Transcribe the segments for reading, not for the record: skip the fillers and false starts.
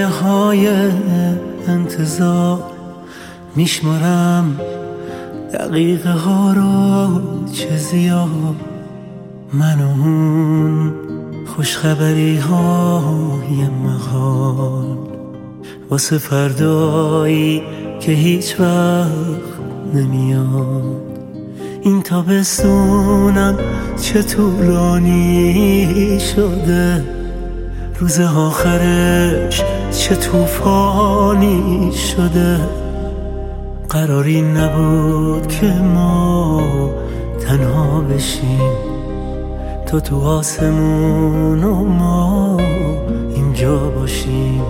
های انتظار میشمارم دقیقه ها رو چه زیاد، من و اون خوشخبری های محال واسه فردایی که هیچ وقت نمیاد. این تابستونم چه طولانی شده، روز آخرش چه طوفانی شده. قراری نبود که ما تنها بشیم، تو آسمون و ما اینجا باشیم.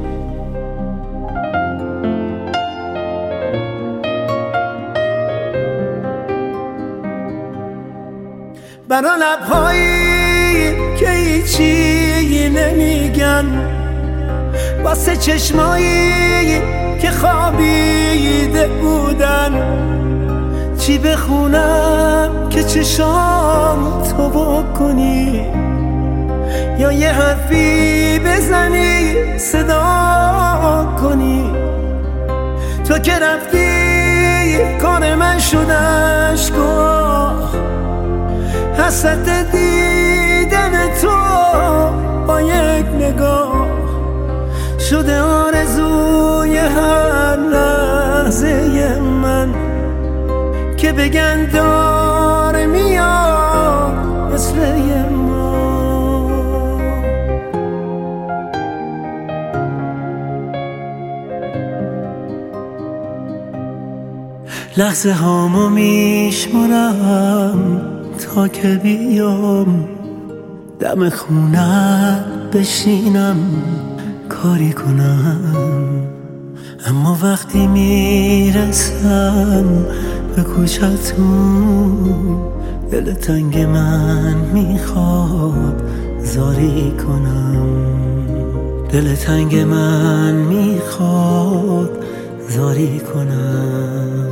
برا لبهایی که هیچی نمیگن، واسه چشمایی که خوابیده بودن، چی بخونم که چشام تو بکنی، یا یه حرفی بزنی صدا کنی. تو که رفتی کار من شد اشک‌ها، حسرت دیدن تو با یک نگاه شده آرزوی هر لحظه من، که بگن داره میاد مثل ما. لحظه هامو میشمارم تا که بیام دم خونه بشینم کاری کنم، اما وقتی میرسم به کوچتون دل تنگ من میخواد زاری کنم، دل تنگ من میخواد زاری کنم.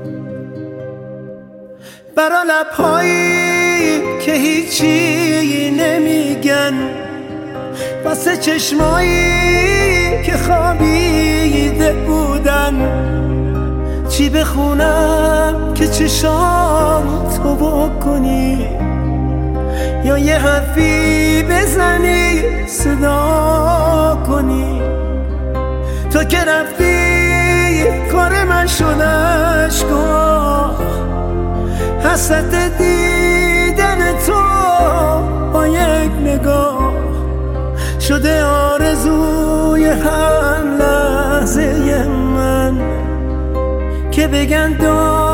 برا لبهایی که هیچی نمیگن، واسه چشمایی که خوابیده بودن، چی بخونم که چشام تو بکنی، یا یه حرفی بزنی صدا کنی. تو که رفتی کار من شد اشک‌ها، حسرت دیدن تو با یک نگاه شده آرزوی هر لحظه من، که بگن